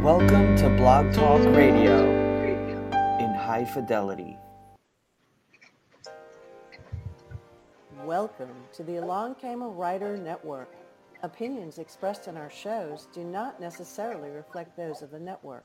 Welcome to Blog Talk Radio in high fidelity. Welcome to the Along Came a Writer Network. Opinions expressed in our shows do not necessarily reflect those of the network.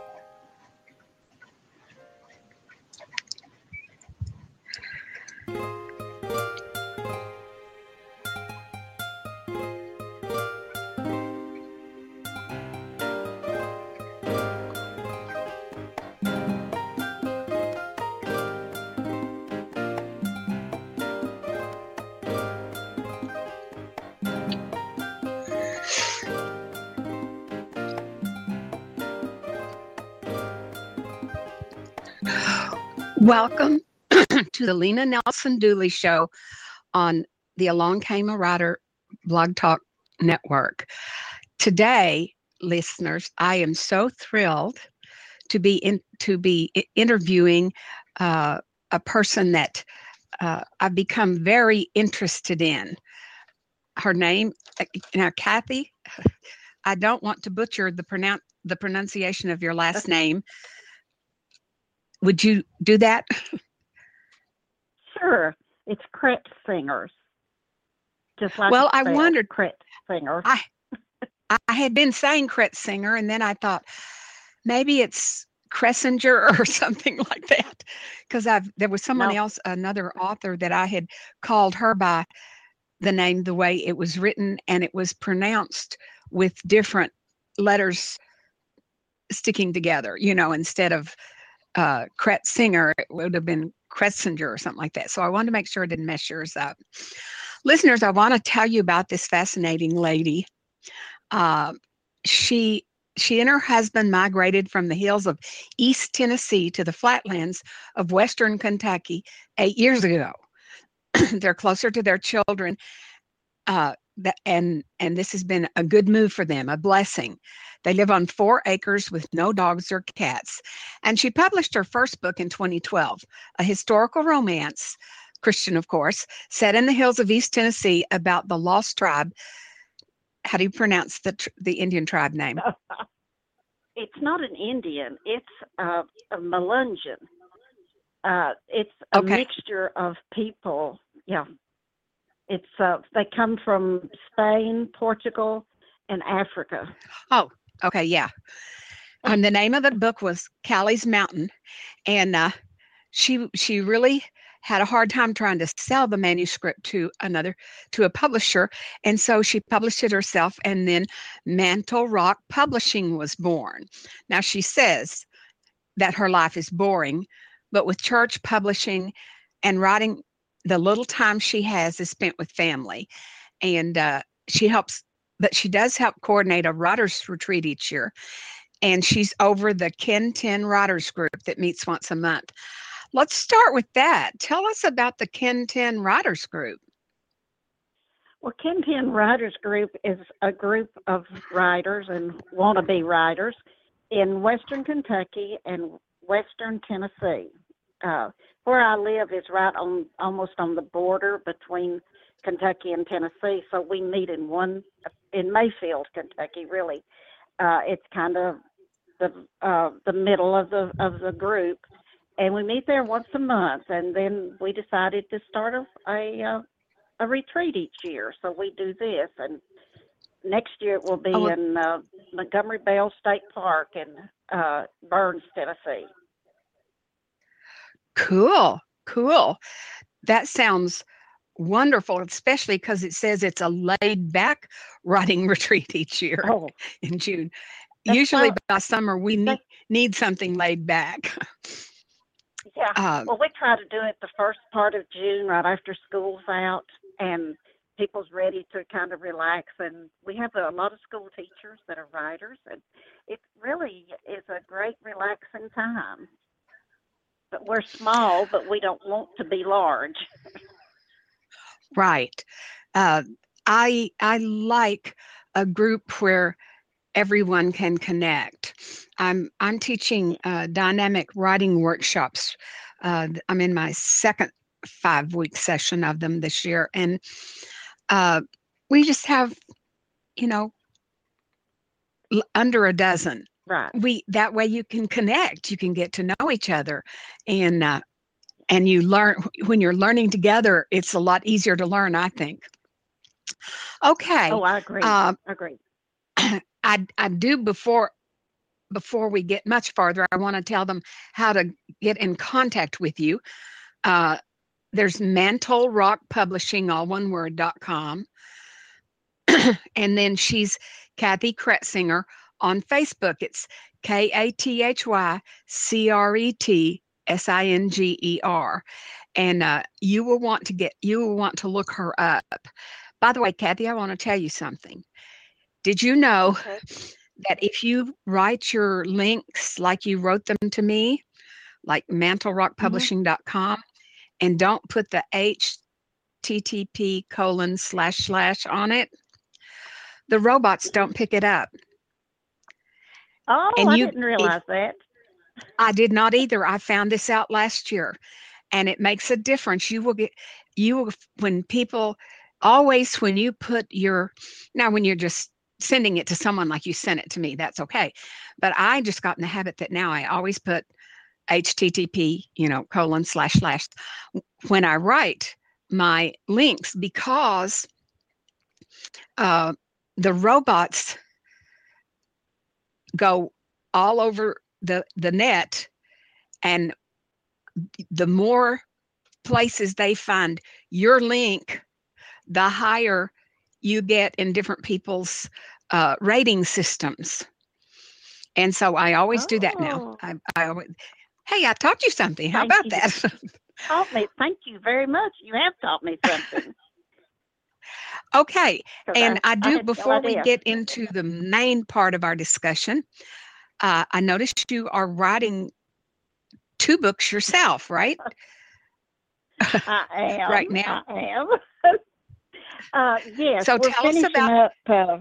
Welcome to the Lena Nelson Dooley Show on the Along Came a Writer Blog Talk Network. Today, listeners, I am so thrilled to be interviewing a person that I've become very interested in. Her name, now, Kathy, I don't want to butcher the pronunciation of your last name. Would you do that? Sure. It's Kretzingers. Just like well, I wondered. Kretzinger. I had been saying Kretzinger, and then I thought maybe it's Kressinger or something like that, because there was someone else, another author, that I had called her by the name the way it was written, and it was pronounced with different letters sticking together, instead of Kretzinger, it would have been Kretzinger or something like that. So I wanted to make sure I didn't mess yours up. Listeners, I want to tell you about this fascinating lady. She and her husband migrated from the hills of East Tennessee to the flatlands of Western Kentucky 8 years ago. They're closer to their children, and this has been a good move for them, a blessing. They live on 4 acres with no dogs or cats. And she published her first book in 2012, a historical romance, Christian, of course, set in the hills of East Tennessee about the lost tribe. How do you pronounce the Indian tribe name? It's not an Indian. It's a Melungeon. It's a mixture of people. Yeah. It's they come from Spain, Portugal, and Africa. Oh, okay, yeah. And the name of the book was Callie's Mountain, and she really had a hard time trying to sell the manuscript to a publisher, and so she published it herself. And then Mantle Rock Publishing was born. Now she says that her life is boring, but with church publishing and writing, the little time she has is spent with family, and she does help coordinate a writers retreat each year, and she's over the Ken 10 Writers Group that meets once a month. Let's start with that. Tell us about the Ken 10 Writers Group. Well, Ken 10 Writers Group is a group of writers and wannabe writers in Western Kentucky and Western Tennessee. Where I live is right almost on the border between Kentucky and Tennessee, so we meet in Mayfield, Kentucky. Really, it's kind of the middle of the group, and we meet there once a month. And then we decided to start a retreat each year, so we do this. And next year it will be in Montgomery Bell State Park in Burns, Tennessee. Cool. That sounds wonderful, especially because it says it's a laid-back writing retreat each year in June. Usually by summer, we need something laid back. Yeah. Well, we try to do it the first part of June, right after school's out, and people's ready to kind of relax. And we have a lot of school teachers that are writers, and it really is a great relaxing time. But we're small, but we don't want to be large. Right. I like a group where everyone can connect. I'm teaching dynamic writing workshops. I'm in my second 5-week session of them this year, and we just have, under a dozen Right. that way you can connect, you can get to know each other, and you learn. When you're learning together, it's a lot easier to learn, I think. Okay. Oh, I agree. uh, Agree. I do, before we get much farther, I want to tell them how to get in contact with you. uh, there's Mantle Rock Publishing, all one word, .com. And then she's Kathy Kretzinger on Facebook. It's KathyKretzinger. And you will want to look her up. By the way, Kathy, I want to tell you something. Did you know Okay. that if you write your links like you wrote them to me, like Hmm. mantlerockpublishing.com, and don't put the HTTP:// on it, the robots Hmm. don't pick it up. Oh, And I you, didn't if realize that. I did not either, I found this out last year, and it makes a difference. You will, when people, always when you put your, now when you're just sending it to someone like you sent it to me, that's okay. But I just got in the habit that now I always put HTTP, :/ when I write my links, because uh, the robots go all over the net, and the more places they find your link, the higher you get in different people's rating systems. And so I always do that now. Oh, I always, hey, I taught you something. How thank about you. that? Taught me. Thank you very much. You have taught me something Okay. because And I I do, had no before we idea. get into the main part of our discussion, I noticed you are writing two books yourself, right? I Right am. now. I am. Yes, So we're tell us finishing about, up.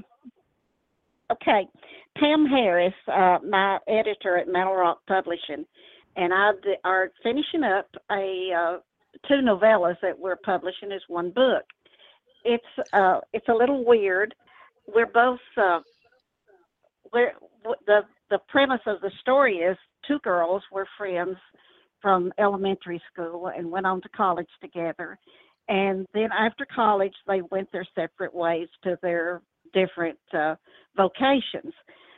Okay, Pam Harris, my editor at Mantle Rock Publishing, and are finishing up two novellas that we're publishing as one book. It's a little weird. We're both we're the premise of the story is two girls were friends from elementary school and went on to college together, and then after college they went their separate ways to their different vocations.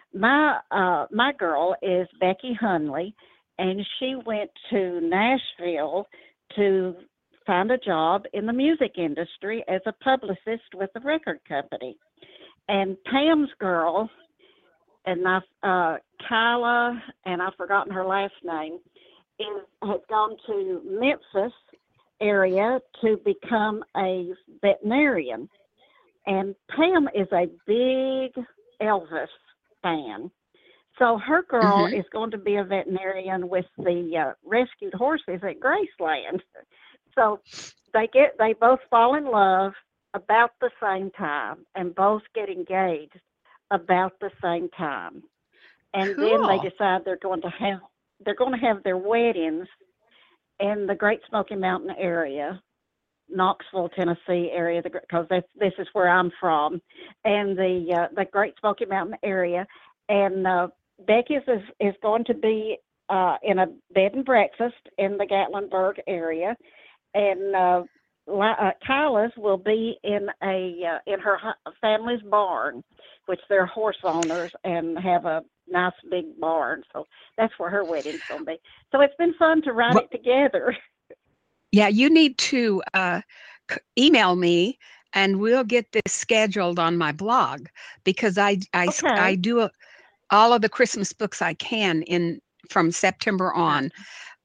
My girl is Becky Hunley, and she went to Nashville to find a job in the music industry as a publicist with a record company. And Pam's girl, and my Kyla, and I've forgotten her last name, has gone to Memphis area to become a veterinarian. And Pam is a big Elvis fan. So her girl mhm. is going to be a veterinarian with the rescued horses at Graceland. So they both fall in love about the same time and both get engaged about the same time. And then they Cool. decide they're going to have their weddings in the Great Smoky Mountain area, Knoxville, Tennessee area, because this is where I'm from, and the Great Smoky Mountain area. And Becky's is going to be in a bed and breakfast in the Gatlinburg area, and Kyla's will be in her family's barn, which they're horse owners and have a nice big barn. So that's where her wedding's going to be. So it's been fun to write Well, it together. yeah, you need to email me, and we'll get this scheduled on my blog, because I Okay. do all of the Christmas books I can in from September Uh, on.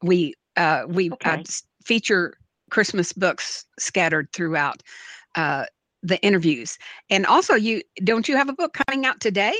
We okay. feature Christmas books scattered throughout uh, the interviews. And also, you have a book coming out today?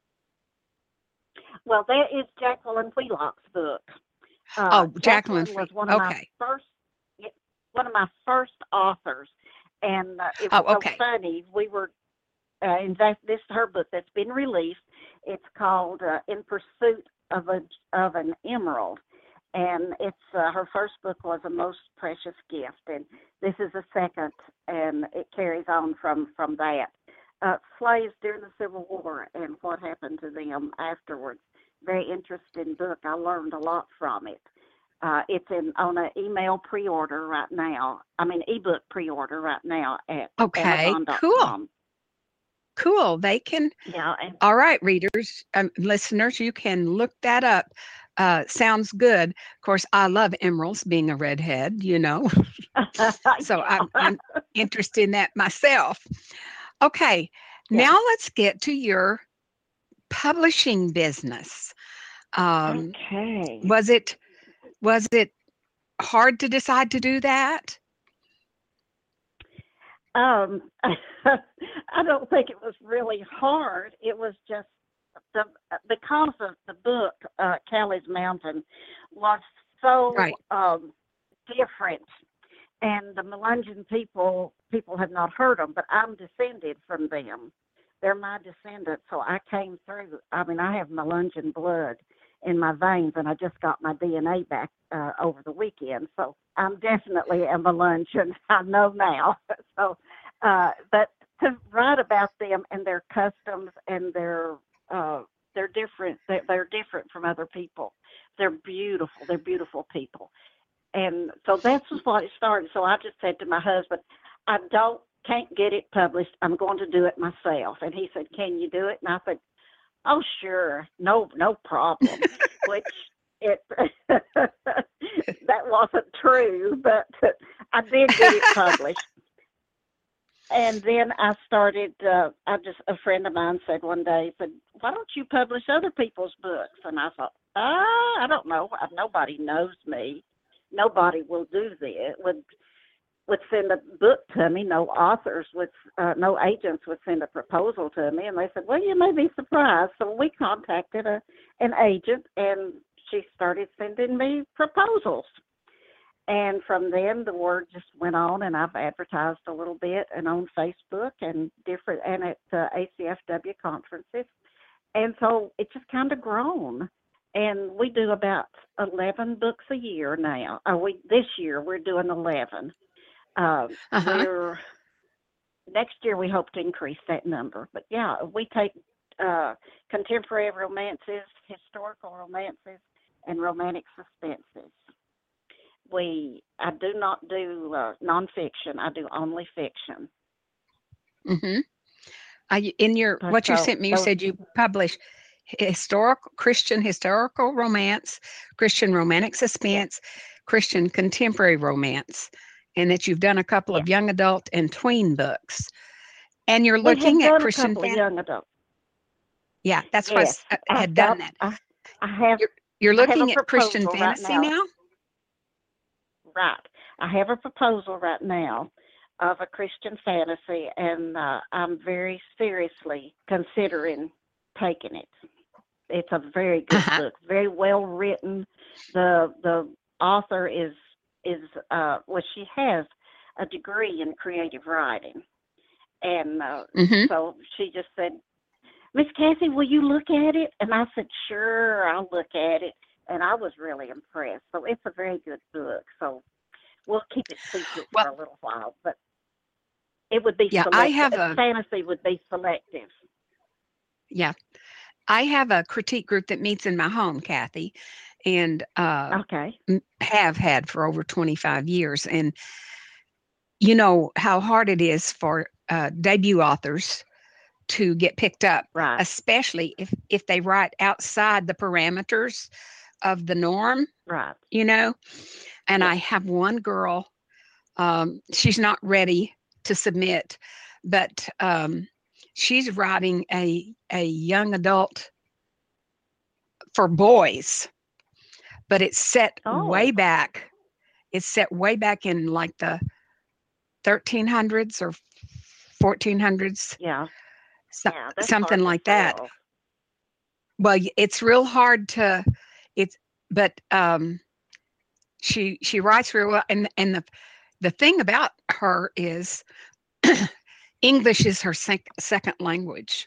Well, that is Jacqueline Wheelock's book. Oh, Jacqueline Jacqueline was Free. Okay. one of my first authors, and it was Oh, so okay. funny. We were in fact, this her book that's been released. It's called In Pursuit of an Emerald, and it's her first book was A Most Precious Gift, and this is the second, and it carries on from that. Slaves during the Civil War and what happened to them afterwards. very interesting book. I learned a lot from it. It's on an email pre-order right now. I mean, ebook pre-order right now at Okay, cool. Amazon.com. Cool. They can. Yeah, and All right, readers, listeners, you can look that up. Sounds good. Of course, I love emeralds, being a redhead, so I'm interested in that myself. Okay, Yeah. now let's get to your publishing business. Okay. Was it hard to decide to do that? I don't think it was really hard. It was just because of the book, Callie's Mountain, was so Right. different, and the Melungeon people have not heard them, but I'm descended from them. They're my descendants, so I came through. I mean, I have Melungeon blood in my veins, and I just got my DNA back over the weekend, so I'm definitely a Melungeon. I know now. So, but to write about them and their customs and they're different. They're different from other people. They're beautiful. They're beautiful people. And so that's what it started. So I just said to my husband, can't get it published. I'm going to do it myself. And he said, can you do it? And I said, oh, sure. No problem. Which that wasn't true, but I did get it published. And then I started, a friend of mine said one day, said, why don't you publish other people's books? And I thought, I don't know. Nobody knows me. Nobody will do this. Would send a book to me. No authors no agents would send a proposal to me. And they said, well, you may be surprised. So we contacted an agent, and she started sending me proposals. And from then, the word just went on, and I've advertised a little bit and on Facebook and at ACFW conferences. And so it just kind of grown. And we do about 11 books a year now. This year, we're doing 11. Next year, we hope to increase that number. But yeah, we take contemporary romances, historical romances, and romantic suspenses. I do not do nonfiction. I do only fiction. Mm-hmm. What you sent me, you said you publish Christian historical romance, Christian romantic suspense, Christian contemporary romance, and that you've done a couple of young adult and tween books. And you're looking at Christian young adult. Yeah, that's why I had done that. I have. You're looking at Christian fantasy now? Right. I have a proposal right now of a Christian fantasy, and I'm very seriously considering taking it. It's a very good book, very well written. The author is she has a degree in creative writing, and so she just said, Miss Kathy, will you look at it? And I said, sure, I'll look at it. And I was really impressed. So it's a very good book. So we'll keep it secret for a little while, but it would be selective. Fantasy would be selective. Yeah. I have a critique group that meets in my home, Kathy, and have had for over 25 years. And you know how hard it is for debut authors to get picked up, right? Especially if they write outside the parameters of the norm, right? And I have one girl, she's not ready to submit, but she's writing a young adult for boys, but it's set way back. It's set way back in like the 1300s or 1400s. Yeah. Something like that. Well, it's real hard to, but she writes real well. And the thing about her is English is her second language.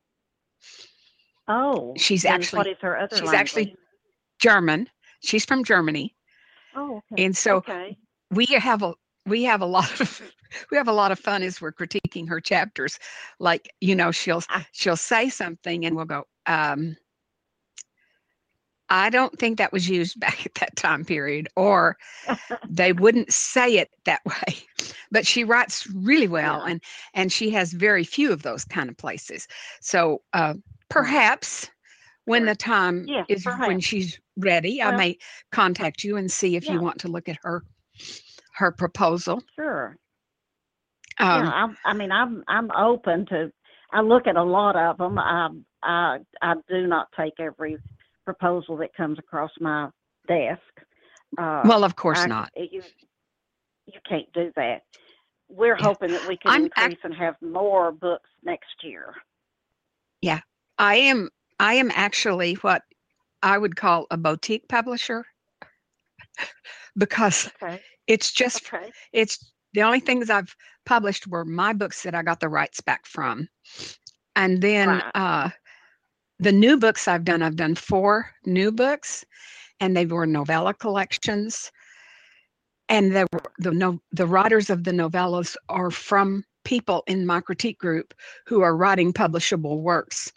Oh, she's actually, what is her other language? Actually German. She's from Germany. Oh, okay. And so we have a lot of fun as we're critiquing her chapters. Like, she'll say something and we'll go, I don't think that was used back at that time period, or they wouldn't say it that way. But she writes really well, Yeah. and she has very few of those kind of places. So Right. perhaps when the Sure. time Yes, is when perhaps. she's ready, I Well, may contact you and see if you yeah, want to look at her proposal. sure. Yeah, Um, I mean, I'm open to. I look at a lot of them. I do not take every proposal that comes across my desk. Uh, well, of course I not. you can't do that. We're Yeah, hoping that we can I'm increase and have more books next year. yeah, I am. I am actually what I would call a boutique publisher because Okay. it's just Okay. it's the only things I've published were my books that I got the rights back from, and then Right. the new books I've done 4 new books, and they were novella collections, and the writers of the novellas are from people in my critique group who are writing publishable works.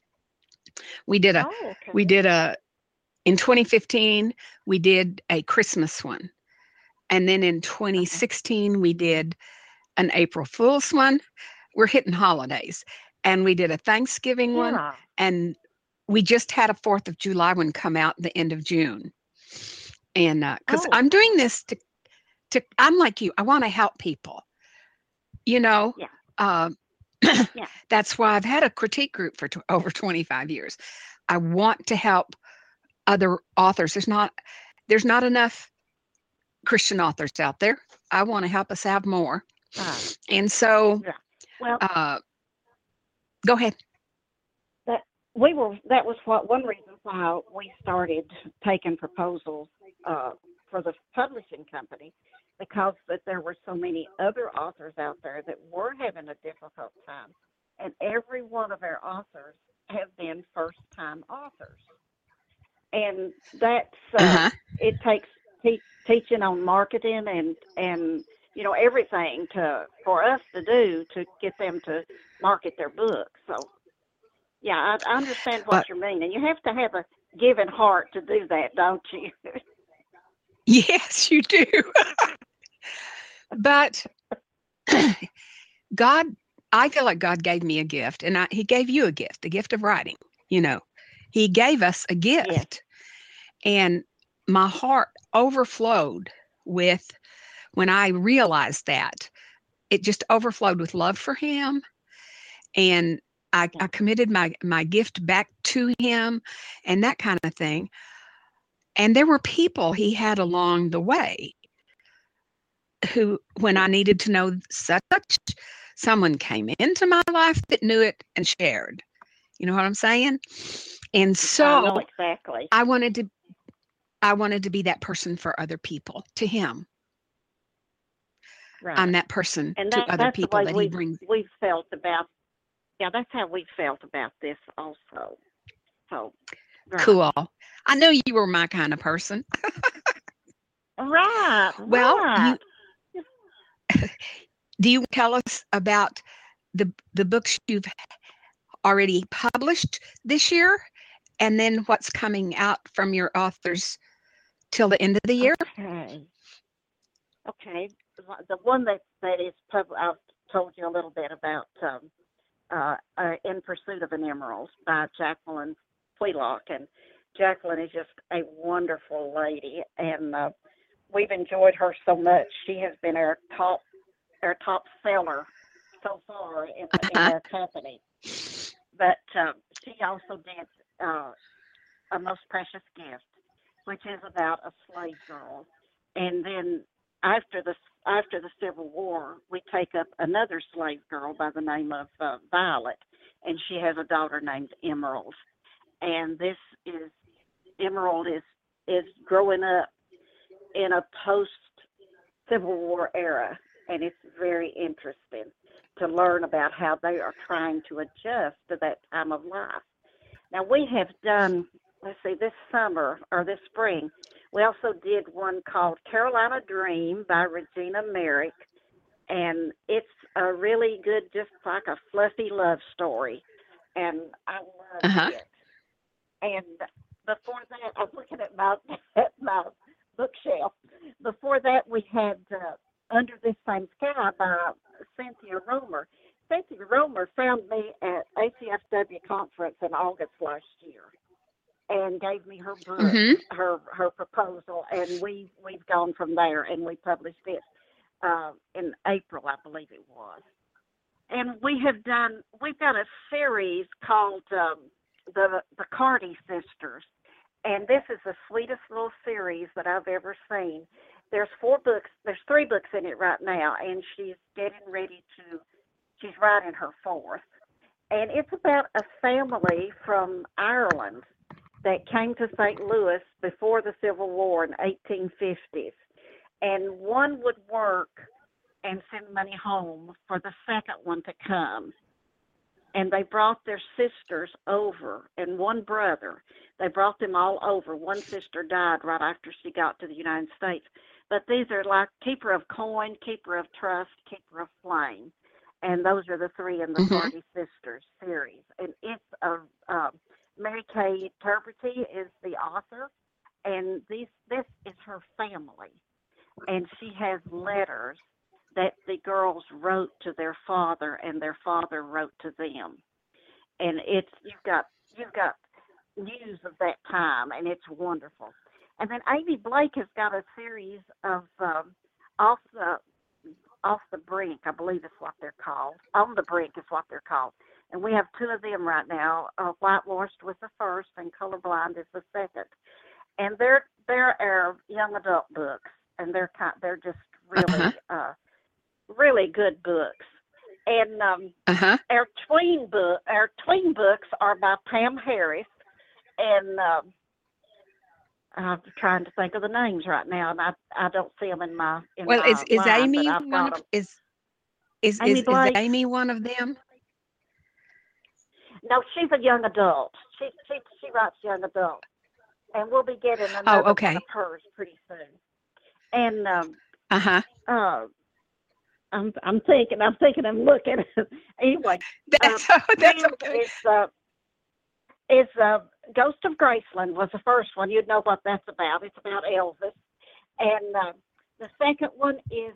We did a Oh, we okay. did a in 2015 we did a Christmas one, and then in Okay. 2016 we did an April Fool's one. We're hitting holidays, and we did a Thanksgiving one, Yeah. and we just had a 4th of July one come out the end of June. And because Oh, I'm doing this I'm like you, I want to help people, you know. yeah. Uh, Yeah. that's why I've had a critique group for over 25 years. I want to help other authors. There's not enough Christian authors out there. I want to help us have more. Right. And so, Yeah. Well, uh, go ahead. that that was what one reason why we started taking proposals for the publishing company, because that there were so many other authors out there that were having a difficult time, and every one of our authors have been first time authors, and that's Uh huh. it takes teaching on marketing and everything to for us to do to get them to market their book. So yeah, I understand what But you mean, and you have to have a giving heart to do that, don't you? yes, you do. But God, I feel like God gave me a gift, and He gave you a gift, the gift of writing. You know, He gave us a Yes. gift, and my heart overflowed with when I realized that. It just overflowed with love for Him, and Yeah. I committed my gift back to Him, and that kind of thing. And there were people He had along the way who, when I Yes. needed to know such, someone came into my life that knew it and shared. You know what I'm saying? And I know so exactly. I wanted to I wanted to be that person for other people, to Him. I'm Right. that person And to other that's the people way that He brings. we've felt about. Yeah, that's how we felt about this also. So, right. Cool. I knew you were my kind of person. Right. Well, Right. do you tell us about the books you've already published this year, and then what's coming out from your authors till the end of the year? Okay. Okay. The one that is public, I've told you a little bit about. In Pursuit of an Emerald by Jacqueline Wheelock. And Jacqueline is just a wonderful lady, and we've enjoyed her so much. She has been our top seller so far in Uh-huh. our company. But she also did A Most Precious Gift, which is about a slave girl. And then after the Civil War, we take up another slave girl by the name of Violet, and she has a daughter named Emerald. And this is Emerald is growing up in a post Civil War era, and it's very interesting to learn about how they are trying to adjust to that time of life. Now we have done, let's see, this summer or this spring, we also did one called Carolina Dream by Regina Merrick, and it's a really good, just like a fluffy love story, and I loved Uh-huh. it. And before that, I'm looking at my at my bookshelf. Before that, we had Under This Same Sky by Cynthia Romer. Cynthia Romer found me at ACFW conference in August last year and gave me her book, Mm-hmm. her proposal, and we've gone from there, and we published it in April, I believe it was. And we've done a series called the Carty Sisters, and this is the sweetest little series that I've ever seen. There's 4 books. There's 3 books in it right now, and she's writing her 4th. And it's about a family from Ireland that came to St. Louis before the Civil War in the 1850s. And one would work and send money home for the second one to come. And they brought their sisters over and one brother. They brought them all over. One sister died right after she got to the United States. But these are like Keeper of Coin, Keeper of Trust, Keeper of Flame. And those are the 3 in the Mm-hmm. Carty Sisters series. And it's Mary Kay Turpity is the author, and this is her family. And she has letters that the girls wrote to their father, and their father wrote to them. And you've got news of that time, and it's wonderful. And then Amy Blake has got a series of off the brink, I believe is what they're called. On the Brink is what they're called. And we have 2 of them right now. Whitewashed was the first, and Colorblind is the second. And they're our young adult books, and they're just really really good books. And our tween books are by Pam Harris, and I'm trying to think of the names right now, and I don't see them in my Well, is line, Amy but I've one got of them. is Amy Blake. Amy one of them? No, she's a young adult. She writes young adult, and we'll be getting Oh, another one okay. of hers pretty soon. And Uh-huh. I'm thinking, I'm looking. Anyway, That's Pam okay. is Ghost of Graceland was the first one. You'd know what that's about. It's about Elvis. And the second one is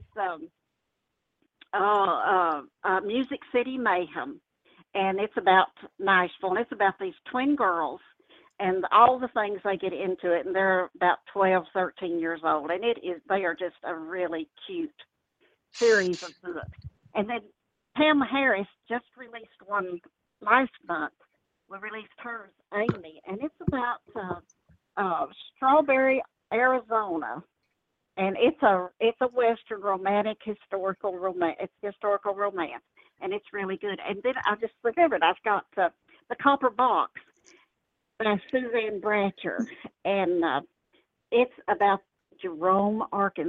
Music City Mayhem, and it's about Nashville. And it's about these twin girls and all the things they get into it. And they're about 12, 13 years old, and they are just a really cute series of books. And then Pam Harris just released one last month. We released hers, Amy, and it's about Strawberry, Arizona, and it's a Western romantic historical romance. It's historical romance, and it's really good. And then I just remembered I've got The Copper Box by Suzanne Bratcher, and it's about Jerome,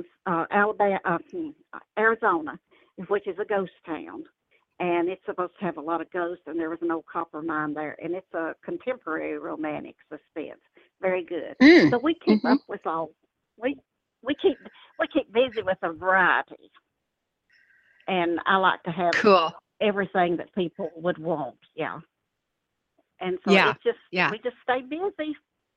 Arizona, which is a ghost town. And it's supposed to have a lot of ghosts, and there was an old copper mine there. And it's a contemporary romantic suspense. Very good. So we keep up with all. We keep busy with a variety. And I like to have Cool. everything that people would want. Yeah. And so Yeah. we just stay busy.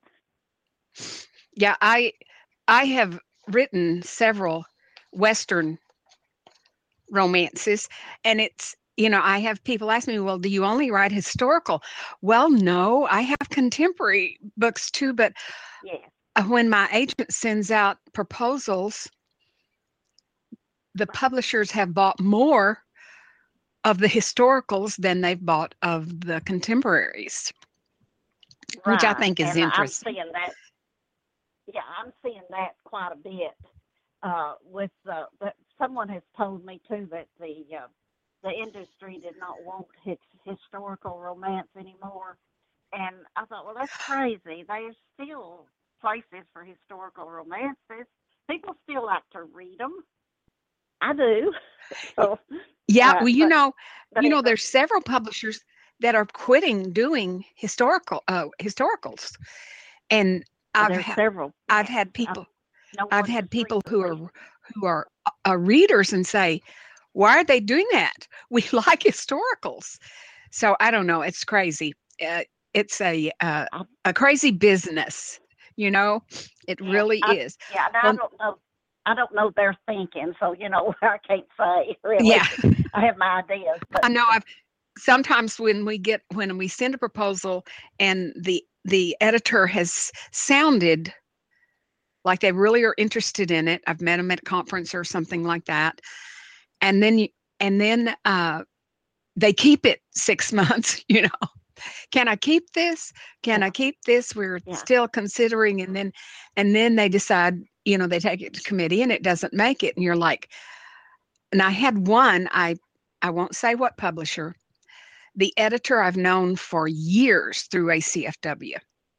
Yeah, I have written several Western romances, and it's, I have people ask me, well, do you only write historical? Well, no, I have contemporary books too, but Yeah. when my agent sends out proposals, the publishers have bought more of the historicals than they've bought of the contemporaries, which I Right. think is And interesting. I'm seeing that. Yeah, I'm seeing that quite a bit. With someone has told me too that the industry did not want historical romance anymore, and I thought, well, that's crazy. There's still places for historical romances. People still like to read them. I do. So, Yeah, well, but there's several publishers that are quitting doing historicals, and there's several. I've had people No I've one had just people recently. who are readers and say, why are they doing that? We like historicals. So I don't know. It's crazy. it's a crazy business, you know. It really is. Yeah, and Well, I don't know. I don't know their thinking, so I can't say really. yeah, I have my ideas, but I know. I've sometimes when we send a proposal and the editor has sounded like they really are interested in it. I've met them at a conference or something like that, and then they keep it 6 months. Can I keep this? Can yeah, I keep this? We're yeah. still considering, and then they decide. They take it to committee and it doesn't make it, and you're like. And I had one. I won't say what publisher. The editor I've known for years through ACFW.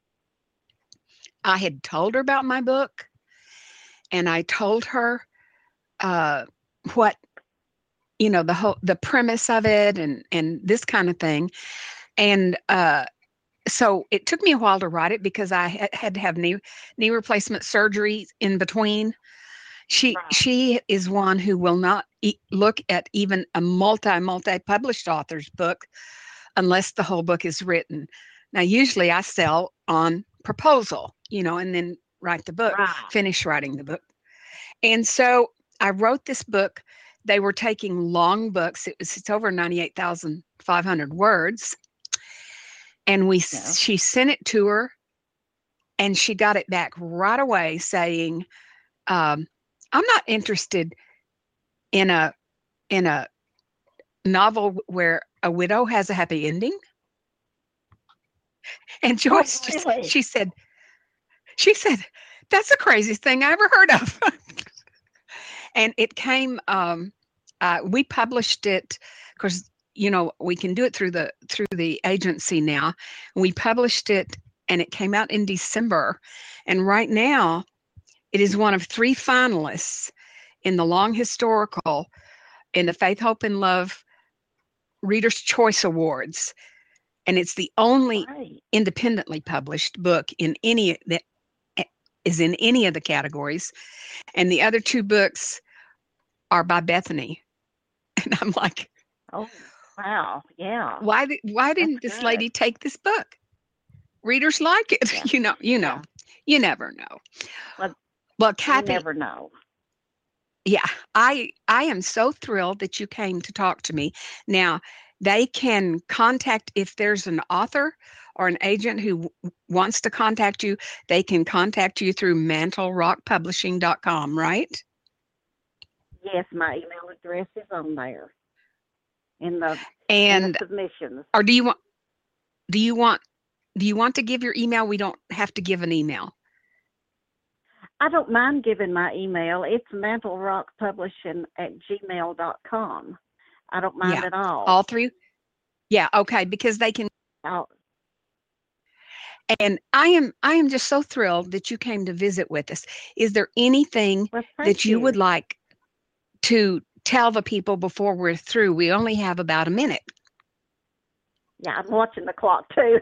I had told her about my book, and I told her what the premise of it and this kind of thing, and so it took me a while to write it because I had to have knee replacement surgery in between. Right. She is one who will not look at even a multi published author's book unless the whole book is written. Now, usually I sell on proposal, and then write the book, Right. finish writing the book. And so I wrote this book. They were taking long books. It's over 98,500 words. And she sent it to her, and she got it back right away saying, I'm not interested in a novel where a widow has a happy ending. And Joyce really? she said, that's the craziest thing I ever heard of. And it came, we published it because, we can do it through the agency now. We published it and it came out in December. And right now it is one of 3 finalists in the Long Historical in the Faith, Hope, and Love Reader's Choice Awards. And it's the only independently published book in any that is in any of the categories. And the other 2 books are by Bethany. And I'm like, oh, wow. Yeah. Why didn't this lady take this book? Readers like it. Yeah. You never know. Well, Kathy, you never know. Yeah, I am so thrilled that you came to talk to me. Now, they can contact, if there's an author or an agent who wants to contact you, they can contact you through mantlerockpublishing.com, right? Yes, my email address is on there in the submissions. Or do you want to give your email? We don't have to give an email. I don't mind giving my email. It's mantlerockpublishing@gmail.com. I don't mind at all. All 3? Yeah, okay, because they can. Oh. And I am just so thrilled that you came to visit with us. Is there anything that you would like to tell the people before we're through? We only have about a minute. Yeah, I'm watching the clock too.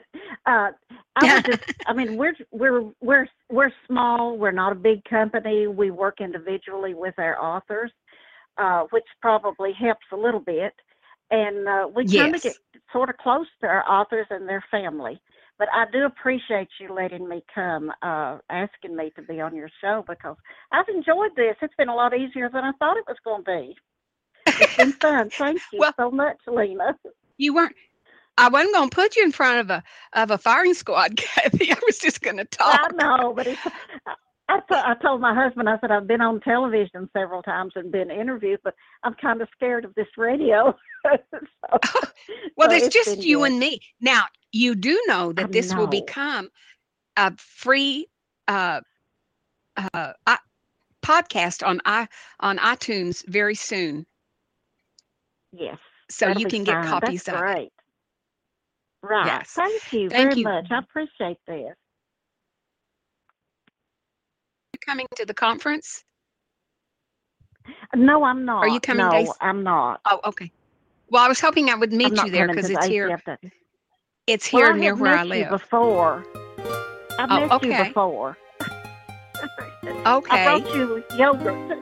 We're small. We're not a big company. We work individually with our authors, which probably helps a little bit. And we kind of get sort of close to our authors and their family. But I do appreciate you letting me come, asking me to be on your show, because I've enjoyed this. It's been a lot easier than I thought it was going to be. It's been fun. Thank you so much, Lena. I wasn't going to put you in front of a firing squad, Kathy. I was just going to talk. I know, but I told my husband, I said, I've been on television several times and been interviewed, but I'm kind of scared of this radio. It's just you and me. Now, you do know that this will become a free podcast on iTunes very soon. Yes. So you can get copies of it. Right. Yes. Thank you very much. I appreciate this. You coming to the conference? No, I'm not. Are you coming? No, I'm not. Oh, okay. Well, I was hoping I would meet you there because it's here. It's here near where I live. Before. I've met you before. Okay. I brought you yogurt.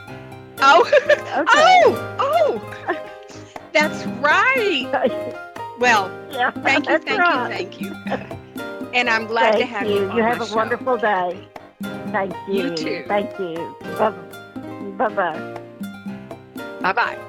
Oh. Okay. Oh. That's right. Well, Yeah, thank you, that's thank right. you, thank you. And I'm glad to Thank have you. you on You my have a show. wonderful day. Thank you. You too. Thank you. Bye bye. Bye-bye.